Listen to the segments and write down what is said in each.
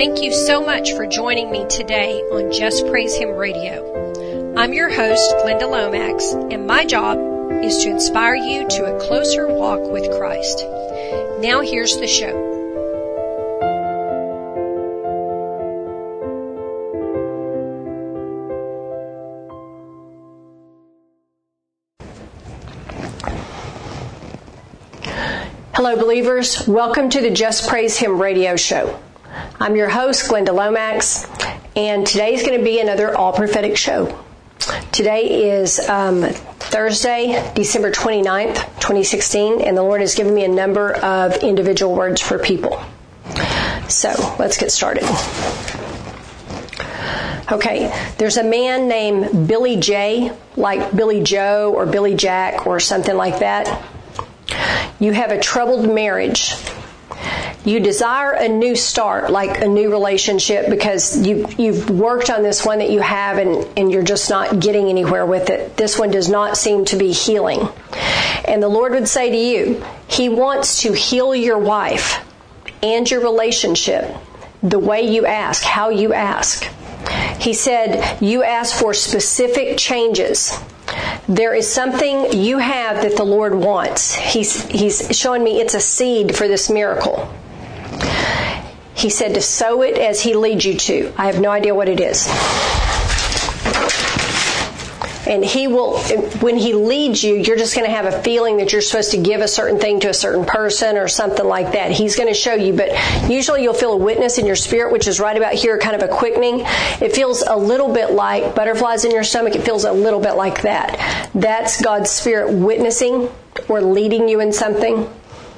Thank you so much for joining me today on Just Praise Him Radio. I'm your host, Glenda Lomax, and my job is to inspire you to a closer walk with Christ. Now here's the show. Hello, believers. Welcome to the Just Praise Him radio show. I'm your host, Glenda Lomax, and today's going to be another all prophetic show. Today is Thursday, December 29th, 2016, and the Lord has given me a number of individual words for people. So, let's get started. Okay, there's a man named Billy J, like Billy Joe or Billy Jack or something like that. You have a troubled marriage. You desire a new start, like a new relationship, because you've worked on this one that you have and you're just not getting anywhere with it. This one does not seem to be healing. And the Lord would say to you, He wants to heal your wife and your relationship the way you ask, how you ask. He said, you ask for specific changes. There is something you have that the Lord wants. He's showing me it's a seed for this miracle. He said to sow it as He leads you to. I have no idea what it is. And He will, when He leads you, you're just going to have a feeling that you're supposed to give a certain thing to a certain person or something like that. He's going to show you, but usually you'll feel a witness in your spirit, which is right about here, kind of a quickening. It feels a little bit like butterflies in your stomach. It feels a little bit like that. That's God's Spirit witnessing or leading you in something.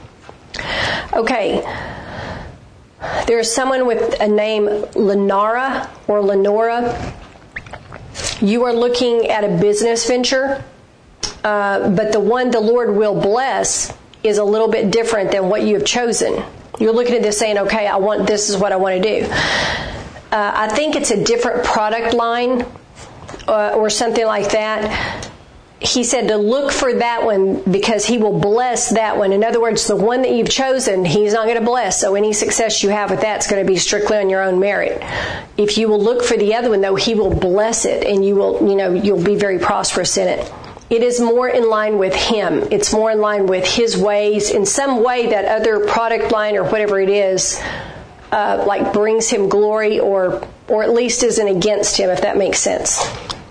Okay. There's someone with a name Lenora or Lenora. You are looking at a business venture, but the one the Lord will bless is a little bit different than what you have chosen. You're looking at this saying, okay, this is what I want to do. I think it's a different product line or something like that. He said to look for that one because He will bless that one. In other words, the one that you've chosen, He's not going to bless. So any success you have with that's going to be strictly on your own merit. If you will look for the other one, though, He will bless it and you'll be very prosperous in it. It is more in line with Him. It's more in line with His ways. In some way, that other product line or whatever it is, like brings Him glory or at least isn't against Him, if that makes sense.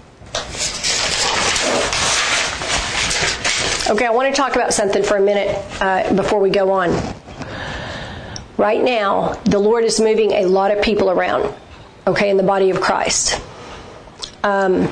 Okay, I want to talk about something for a minute before we go on. Right now, the Lord is moving a lot of people around, okay, in the body of Christ. I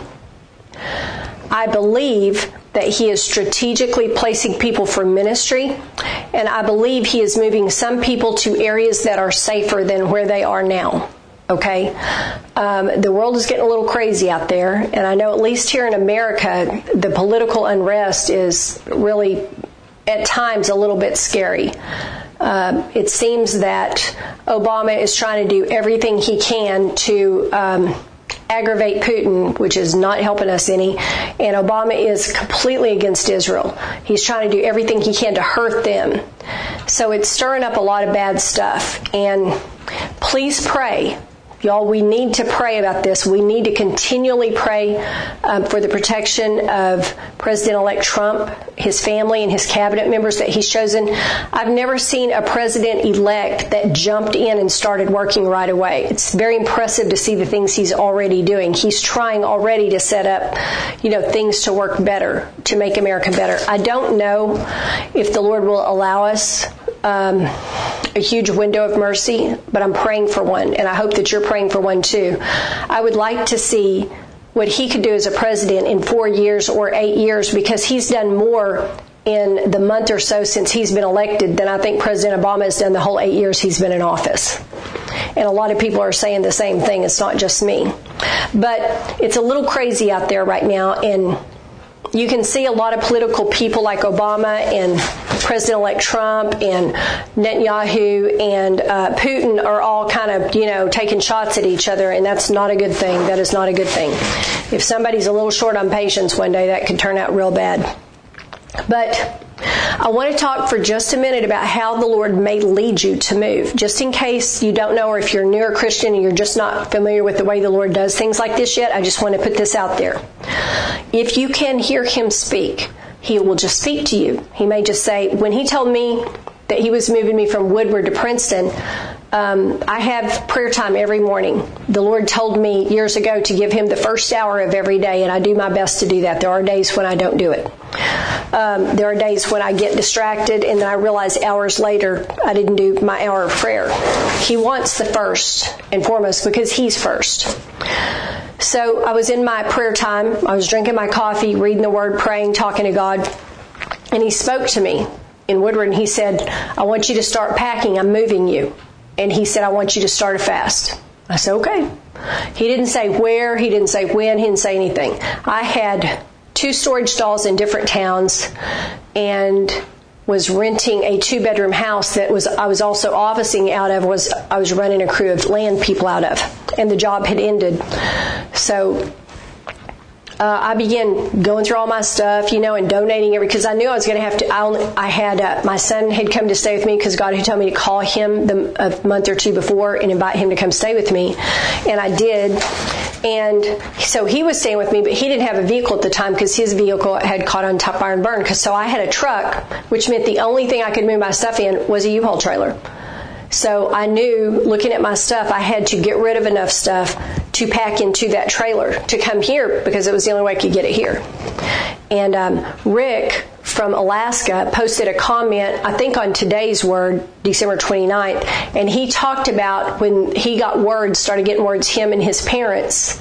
believe that He is strategically placing people for ministry, and I believe He is moving some people to areas that are safer than where they are now. Okay, the world is getting a little crazy out there, and I know at least here in America, the political unrest is really, at times, a little bit scary. It seems that Obama is trying to do everything he can to aggravate Putin, which is not helping us any, and Obama is completely against Israel. He's trying to do everything he can to hurt them. So it's stirring up a lot of bad stuff, and please pray. Y'all, we need to pray about this. We need to continually pray for the protection of President-elect Trump, his family, and his cabinet members that he's chosen. I've never seen a president-elect that jumped in and started working right away. It's very impressive to see the things he's already doing. He's trying already to set up, things to work better, to make America better. I don't know if the Lord will allow us a huge window of mercy, but I'm praying for one, and I hope that you're praying for one too. I would like to see what he could do as a president in 4 years or 8 years, because he's done more in the month or so since he's been elected than I think President Obama has done the whole 8 years he's been in office. And a lot of people are saying the same thing. It's not just me. But it's a little crazy out there right now, and you can see a lot of political people like Obama and President-elect Trump and Netanyahu and Putin are all kind of, taking shots at each other, and that's not a good thing. That is not a good thing. If somebody's a little short on patience one day, that could turn out real bad. But I want to talk for just a minute about how the Lord may lead you to move. Just in case you don't know, or if you're a newer Christian and you're just not familiar with the way the Lord does things like this yet, I just want to put this out there. If you can hear Him speak, He will just speak to you. He may just say, when He told me that He was moving me from Woodward to Princeton, I have prayer time every morning. The Lord told me years ago to give Him the first hour of every day, and I do my best to do that. There are days when I don't do it. There are days when I get distracted, and then I realize hours later I didn't do my hour of prayer. He wants the first and foremost because He's first. So I was in my prayer time. I was drinking my coffee, reading the Word, praying, talking to God, and He spoke to me in Woodward, and He said, I want you to start packing. I'm moving you. And He said, I want you to start a fast. I said, okay. He didn't say where. He didn't say when. He didn't say anything. I had 2 storage stalls in different towns and was renting a 2-bedroom house that I was also officing out of. I was running a crew of land people out of. And the job had ended. So I began going through all my stuff, and donating because I knew I was going to have to. I had my son had come to stay with me because God had told me to call him a month or 2 before and invite him to come stay with me, and I did. And so he was staying with me, but he didn't have a vehicle at the time because his vehicle had caught on top fire and burned. So I had a truck, which meant the only thing I could move my stuff in was a U-Haul trailer. So I knew, looking at my stuff, I had to get rid of enough stuff to pack into that trailer to come here because it was the only way I could get it here. And Rick from Alaska posted a comment, I think on Today's Word, December 29th, and he talked about when he started getting words, him and his parents,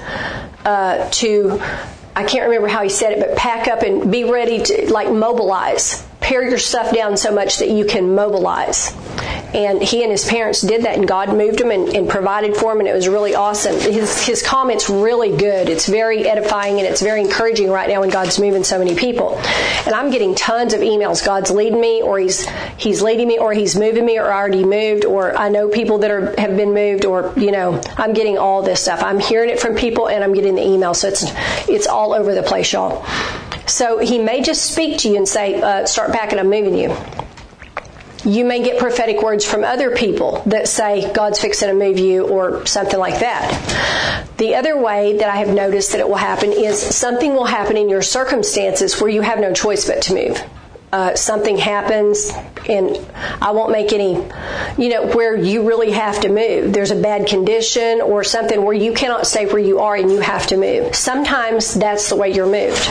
to, I can't remember how he said it, but pack up and be ready to, mobilize. Pare your stuff down so much that you can mobilize. And he and his parents did that, and God moved them and provided for them, and it was really awesome. His comment's really good. It's very edifying, and it's very encouraging right now when God's moving so many people. And I'm getting tons of emails. God's leading me, or He's leading me, or He's moving me, or I already moved, or I know people that have been moved, or, I'm getting all this stuff. I'm hearing it from people, and I'm getting the emails. So it's all over the place, y'all. So He may just speak to you and say, start packing, I'm moving you. You may get prophetic words from other people that say, God's fixing to move you, or something like that. The other way that I have noticed that it will happen is something will happen in your circumstances where you have no choice but to move. Something happens, and I won't make any, where you really have to move. There's a bad condition or something where you cannot stay where you are and you have to move. Sometimes that's the way you're moved.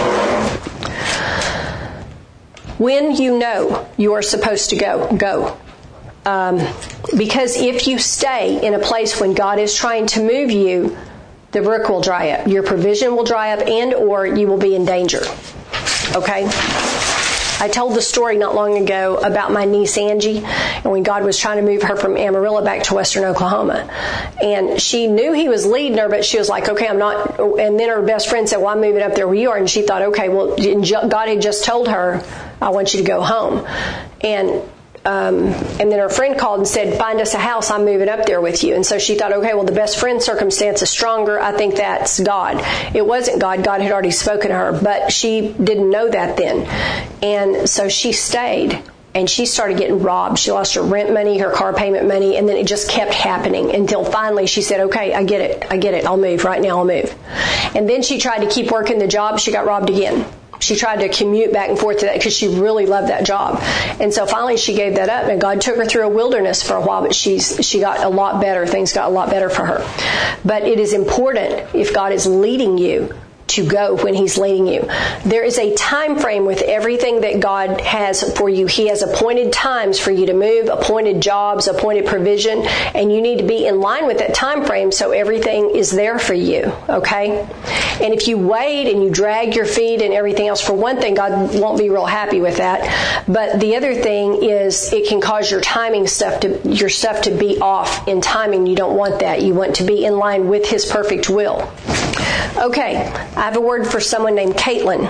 When you know you are supposed to go. Because if you stay in a place when God is trying to move you, the brook will dry up. Your provision will dry up, and or you will be in danger. Okay? I told the story not long ago about my niece Angie, and when God was trying to move her from Amarillo back to western Oklahoma. And she knew He was leading her, but she was like, okay, I'm not. And then her best friend said, well, I'm moving up there where you are. And she thought, okay, well, God had just told her, I want you to go home. And then her friend called and said, find us a house, I'm moving up there with you. And so she thought, okay, well, the best friend circumstance is stronger. I think that's God. It wasn't God. God had already spoken to her, but she didn't know that then. And so she stayed, and she started getting robbed. She lost her rent money, her car payment money, and then it just kept happening until finally she said, okay, I get it. I'll move. Right now I'll move. And then she tried to keep working the job. She got robbed again. She tried to commute back and forth to that because she really loved that job. And so finally she gave that up, and God took her through a wilderness for a while, but she got a lot better. Things got a lot better for her. But it is important, if God is leading you, to go when He's leading you. There is a time frame with everything that God has for you. He has appointed times for you to move, appointed jobs, appointed provision, and you need to be in line with that time frame so everything is there for you, okay? And if you wait and you drag your feet and everything else, for one thing, God won't be real happy with that. But the other thing is it can cause your stuff to be off in timing. You don't want that. You want to be in line with His perfect will. Okay, I have a word for someone named Caitlin.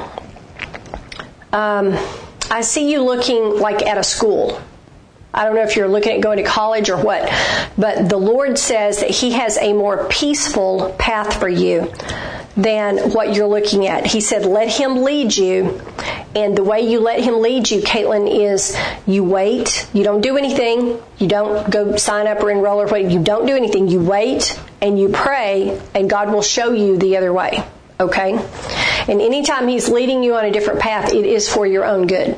I see you looking like at a school. I don't know if you're looking at going to college or what, but the Lord says that He has a more peaceful path for you than what you're looking at. He said, let Him lead you, And the way you let him lead you, Caitlin, is you wait. You don't do anything. You don't go sign up or enroll or wait. You don't do anything. You wait and you pray, and God will show you the other way. Okay? And anytime he's leading you on a different path, it is for your own good.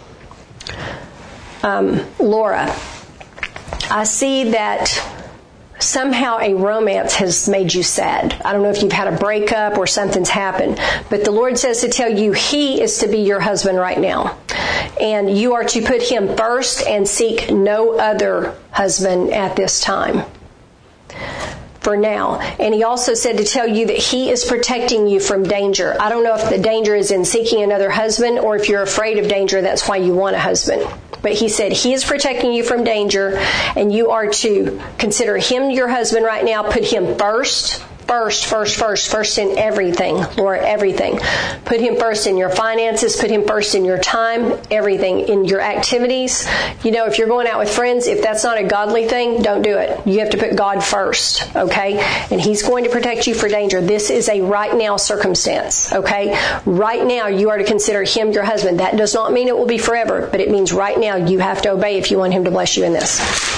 Laura, I see that somehow a romance has made you sad. I don't know if you've had a breakup or something's happened, but the Lord says to tell you he is to be your husband right now. And you are to put him first and seek no other husband at this time. For now. And he also said to tell you that he is protecting you from danger. I don't know if the danger is in seeking another husband or if you're afraid of danger, that's why you want a husband. But he said he is protecting you from danger, and you are to consider him your husband right now. Put him first in everything, Lord, everything. Put him first in your finances, put him first in your time, everything, in your activities. You know, if you're going out with friends, if that's not a godly thing, don't do it. You have to put God first, okay? And he's going to protect you for danger. This is a right now circumstance, okay? Right now, you are to consider him your husband. That does not mean it will be forever, but it means right now you have to obey if you want him to bless you in this.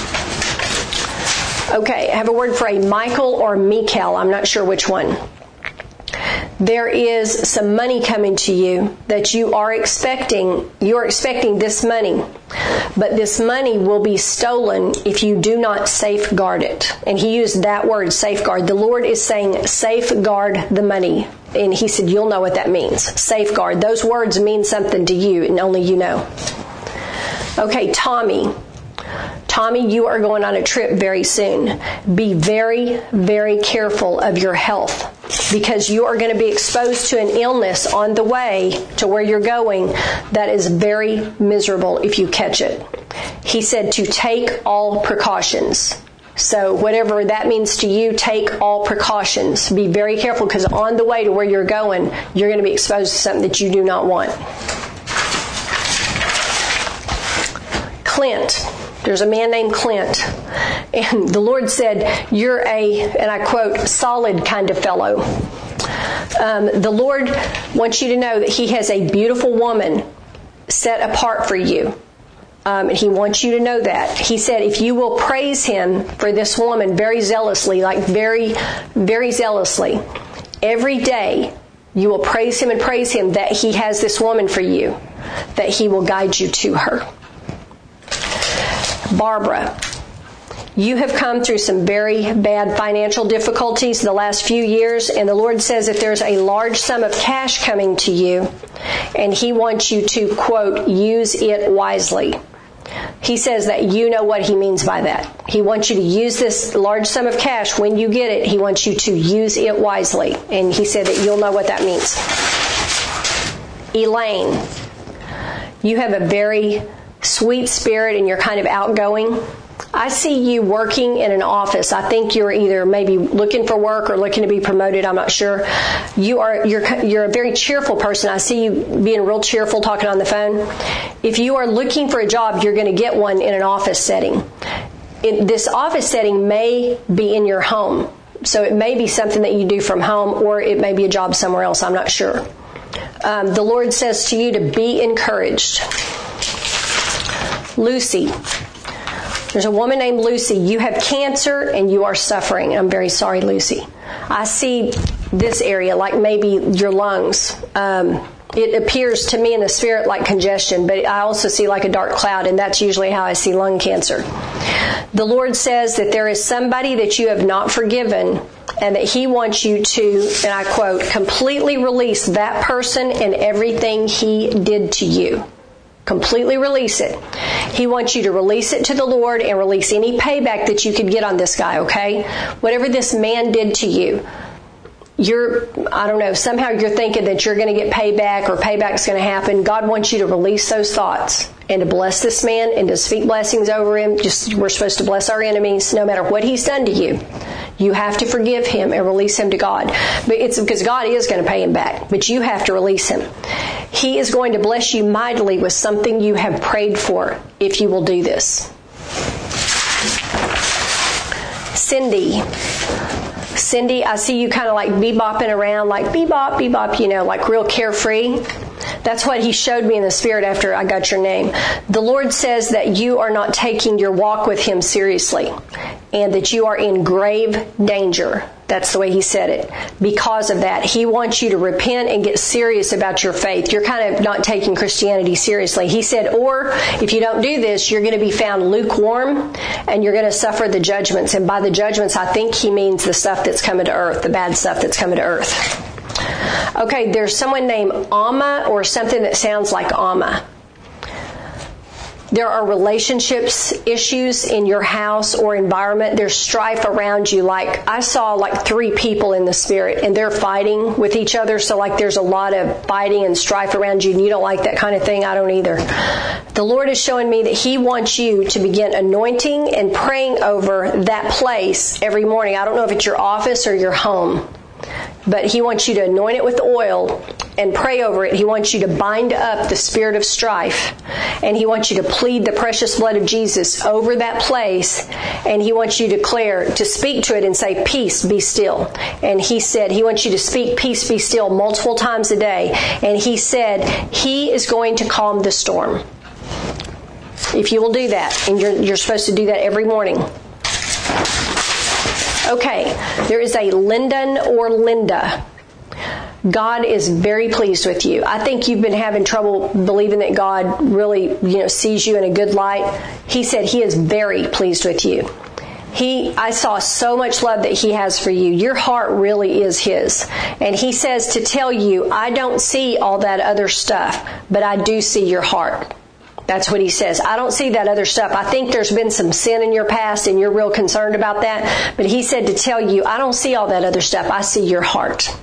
Okay, I have a word for a Michael or Michael. I'm not sure which one. There is some money coming to you that you are expecting. You're expecting this money. But this money will be stolen if you do not safeguard it. And he used that word, safeguard. The Lord is saying, safeguard the money. And he said, you'll know what that means. Safeguard. Those words mean something to you, and only you know. Okay, Tommy, you are going on a trip very soon. Be very, very careful of your health, because you are going to be exposed to an illness on the way to where you're going that is very miserable if you catch it. He said to take all precautions. So whatever that means to you, take all precautions. Be very careful, because on the way to where you're going, you're going to be exposed to something that you do not want. Clint. There's a man named Clint. And the Lord said, you're a, and I quote, solid kind of fellow. The Lord wants you to know that he has a beautiful woman set apart for you. And he wants you to know that. He said, if you will praise him for this woman very zealously, like very, very zealously, every day you will praise him and praise him that he has this woman for you, that he will guide you to her. Barbara, you have come through some very bad financial difficulties the last few years, and the Lord says that there's a large sum of cash coming to you, and he wants you to, quote, use it wisely. He says that you know what he means by that. He wants you to use this large sum of cash. When you get it, he wants you to use it wisely, and he said that you'll know what that means. Elaine, you have a very sweet spirit and you're kind of outgoing. I see you working in an office. I think you're either maybe looking for work or looking to be promoted. I'm not sure. You're a very cheerful person. I see you being real cheerful, talking on the phone. If you are looking for a job, you're going to get one in an office setting. This office setting may be in your home. So it may be something that you do from home, or it may be a job somewhere else. I'm not sure. The Lord says to you to be encouraged. Lucy. There's a woman named Lucy. You have cancer and you are suffering. I'm very sorry, Lucy. I see this area like maybe your lungs. It appears to me in the spirit like congestion, but I also see like a dark cloud, and that's usually how I see lung cancer. The Lord says that there is somebody that you have not forgiven, and that he wants you to, and I quote, completely release that person and everything he did to you. Completely release it. He wants you to release it to the Lord and release any payback that you could get on this guy, okay? Whatever this man did to you, I don't know, somehow you're thinking that you're going to get payback or payback's going to happen. God wants you to release those thoughts and to bless this man and to speak blessings over him. We're supposed to bless our enemies no matter what he's done to you. You have to forgive him and release him to God. But it's because God is going to pay him back, but you have to release him. He is going to bless you mightily with something you have prayed for if you will do this. Cindy, I see you kind of like bebopping around, like bebop, bebop, like real carefree. That's what he showed me in the Spirit after I got your name. The Lord says that you are not taking your walk with him seriously and that you are in grave danger. That's the way he said it. Because of that, he wants you to repent and get serious about your faith. You're kind of not taking Christianity seriously. He said, or if you don't do this, you're going to be found lukewarm and you're going to suffer the judgments. And by the judgments, I think he means the stuff that's coming to earth, the bad stuff that's coming to earth. Okay, there's someone named Alma or something that sounds like Alma. There are relationships issues in your house or environment. There's strife around you. Like I saw like 3 people in the Spirit and they're fighting with each other. So like there's a lot of fighting and strife around you and you don't like that kind of thing. I don't either. The Lord is showing me that he wants you to begin anointing and praying over that place every morning. I don't know if it's your office or your home, but he wants you to anoint it with oil and pray over it. He wants you to bind up the spirit of strife. And he wants you to plead the precious blood of Jesus over that place. And he wants you to speak to it and say, peace, be still. And he said, he wants you to speak, peace, be still multiple times a day. And he said, he is going to calm the storm. If you will do that. And you're supposed to do that every morning. Okay, there is a Lyndon or Linda. God is very pleased with you. I think you've been having trouble believing that God really, sees you in a good light. He said he is very pleased with you. I saw so much love that he has for you. Your heart really is his. And he says to tell you, I don't see all that other stuff, but I do see your heart. That's what he says. I don't see that other stuff. I think there's been some sin in your past and you're real concerned about that. But he said to tell you, I don't see all that other stuff. I see your heart.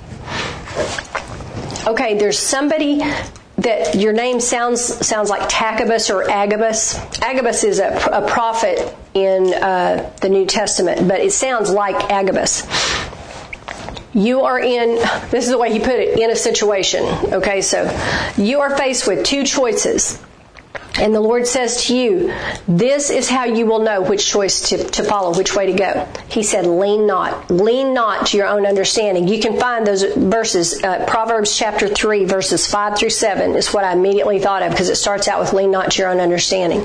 Okay, there's somebody that your name sounds like Tachibus or Agabus. Agabus is a prophet in the New Testament, but it sounds like Agabus. You are this is the way he put it, in a situation. Okay, so you are faced with 2 choices. And the Lord says to you, this is how you will know which choice to follow, which way to go. He said, lean not to your own understanding. You can find those verses, Proverbs chapter 3, verses 5 through 7 is what I immediately thought of because it starts out with lean not to your own understanding.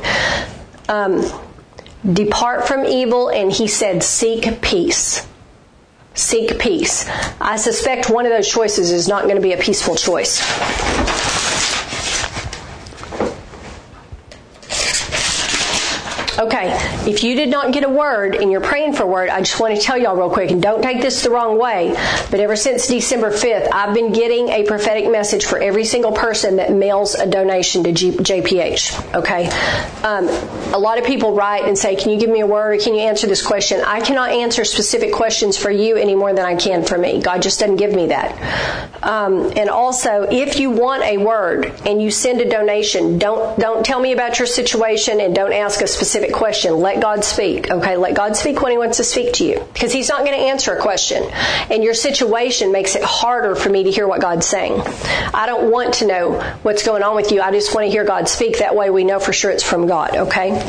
Depart from evil, and he said, seek peace. Seek peace. I suspect one of those choices is not going to be a peaceful choice. Okay, if you did not get a word and you're praying for a word, I just want to tell y'all real quick, and don't take this the wrong way, but ever since December 5th, I've been getting a prophetic message for every single person that mails a donation to JPH, okay? A lot of people write and say, can you give me a word? Can you answer this question? I cannot answer specific questions for you any more than I can for me. God just doesn't give me that. And also, if you want a word and you send a donation, don't tell me about your situation and don't ask a specific question. Let God speak. Okay, let God speak when he wants to speak to you, because he's not going to answer a question. And your situation makes it harder for me to hear what God's saying. I don't want to know what's going on with you. I just want to hear God speak. That way we know for sure it's from God. Okay.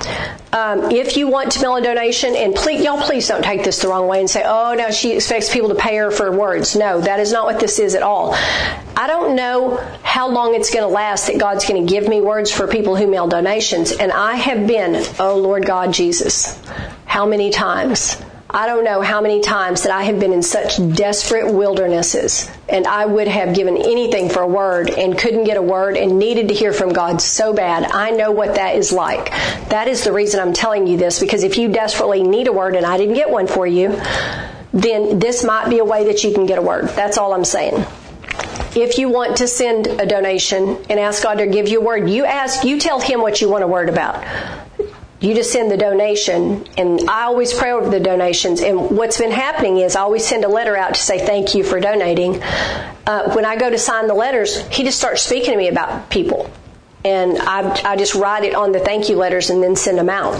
If you want to mail a donation, and please don't take this the wrong way and say, oh, no, she expects people to pay her for words. No, that is not what this is at all. I don't know how long it's going to last that God's going to give me words for people who mail donations. And I have been, oh, Lord God Jesus, how many times? I don't know how many times that I have been in such desperate wildernesses, and I would have given anything for a word and couldn't get a word and needed to hear from God so bad. I know what that is like. That is the reason I'm telling you this, because if you desperately need a word and I didn't get one for you, then this might be a way that you can get a word. That's all I'm saying. If you want to send a donation and ask God to give you a word, you tell him what you want a word about. You just send the donation, and I always pray over the donations. And what's been happening is I always send a letter out to say thank you for donating. When I go to sign the letters, he just starts speaking to me about people. And I just write it on the thank you letters and then send them out.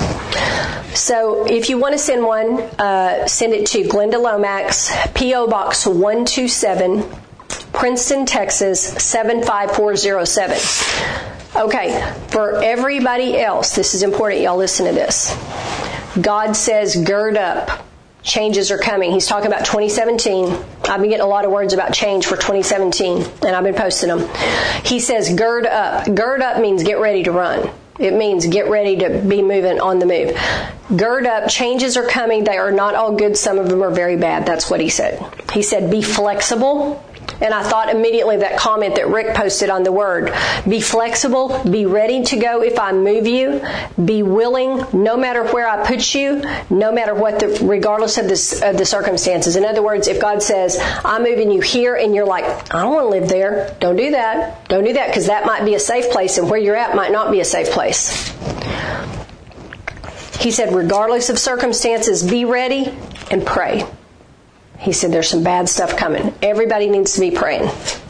So if you want to send one, send it to Glenda Lomax, P.O. Box 127, Princeton, Texas, 75407. Okay, for everybody else, this is important, y'all listen to this. God says, gird up. changes are coming. He's talking about 2017. I've been getting a lot of words about change for 2017, and I've been posting them. He says, gird up. Gird up means get ready to run. It means get ready to be moving on the move. Gird up. Changes are coming. They are not all good. Some of them are very bad. That's what he said. He said, be flexible. And I thought immediately that comment that Rick posted on the Word. Be flexible. Be ready to go if I move you. Be willing no matter where I put you, no matter what, regardless of the circumstances. In other words, if God says, I'm moving you here, and you're like, I don't want to live there. Don't do that. Don't do that, because that might be a safe place, and where you're at might not be a safe place. He said, regardless of circumstances, be ready and pray. He said, there's some bad stuff coming. Everybody needs to be praying. I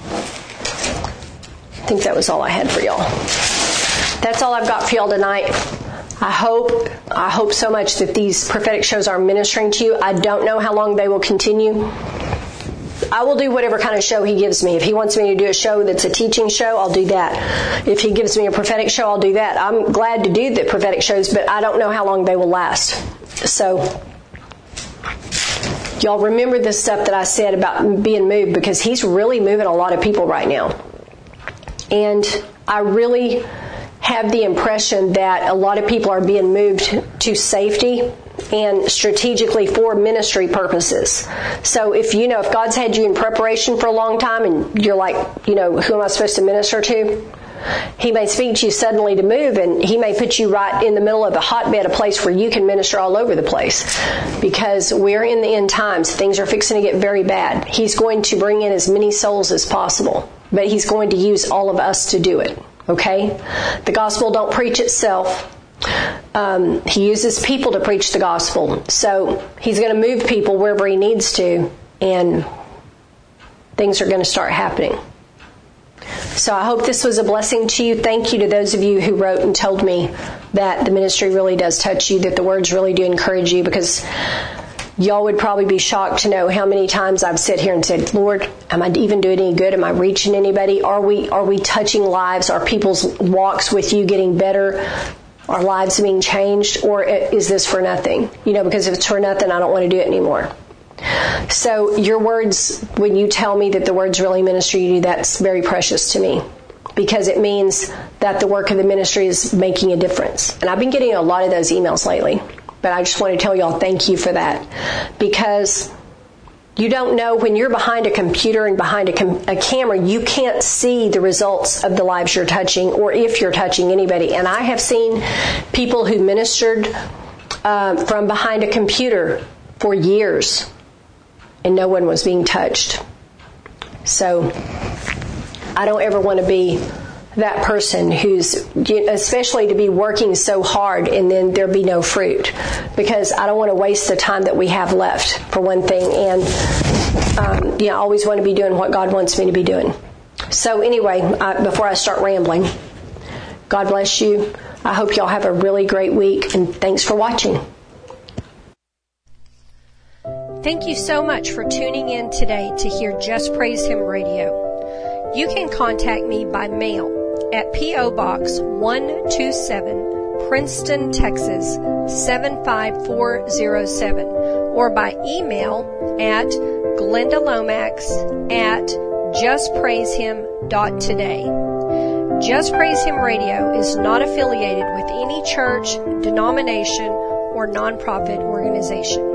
think that was all I had for y'all. That's all I've got for y'all tonight. I hope so much that these prophetic shows are ministering to you. I don't know how long they will continue. I will do whatever kind of show He gives me. If He wants me to do a show that's a teaching show, I'll do that. If He gives me a prophetic show, I'll do that. I'm glad to do the prophetic shows, but I don't know how long they will last. So, y'all remember this stuff that I said about being moved, because He's really moving a lot of people right now. And I really have the impression that a lot of people are being moved to safety and strategically for ministry purposes. So if God's had you in preparation for a long time and you're like, who am I supposed to minister to? He may speak to you suddenly to move, and He may put you right in the middle of the hotbed, a place where you can minister all over the place. Because we're in the end times. Things are fixing to get very bad. He's going to bring in as many souls as possible. But He's going to use all of us to do it. Okay? The gospel don't preach itself. He uses people to preach the gospel. So He's going to move people wherever He needs to, and things are going to start happening. So I hope this was a blessing to you. Thank you to those of you who wrote and told me that the ministry really does touch you, that the words really do encourage you, because y'all would probably be shocked to know how many times I've sat here and said, Lord, am I even doing any good? Am I reaching anybody? Are we touching lives? Are people's walks with you getting better? Are lives being changed? Or is this for nothing? Because if it's for nothing, I don't want to do it anymore. So your words, when you tell me that the words really minister to you, that's very precious to me, because it means that the work of the ministry is making a difference. And I've been getting a lot of those emails lately, but I just want to tell y'all thank you for that, because you don't know, when you're behind a computer and behind a camera, you can't see the results of the lives you're touching, or if you're touching anybody. And I have seen people who ministered from behind a computer for years, and no one was being touched. So I don't ever want to be that person who's, especially to be working so hard and then there be no fruit, because I don't want to waste the time that we have left, for one thing. And I always want to be doing what God wants me to be doing. So anyway, before I start rambling, God bless you. I hope y'all have a really great week, and thanks for watching. Thank you so much for tuning in today to hear Just Praise Him Radio. You can contact me by mail at P.O. Box 127, Princeton, Texas 75407, or by email at glendalomax@justpraisehim.today. Just Praise Him Radio is not affiliated with any church, denomination, or nonprofit organization.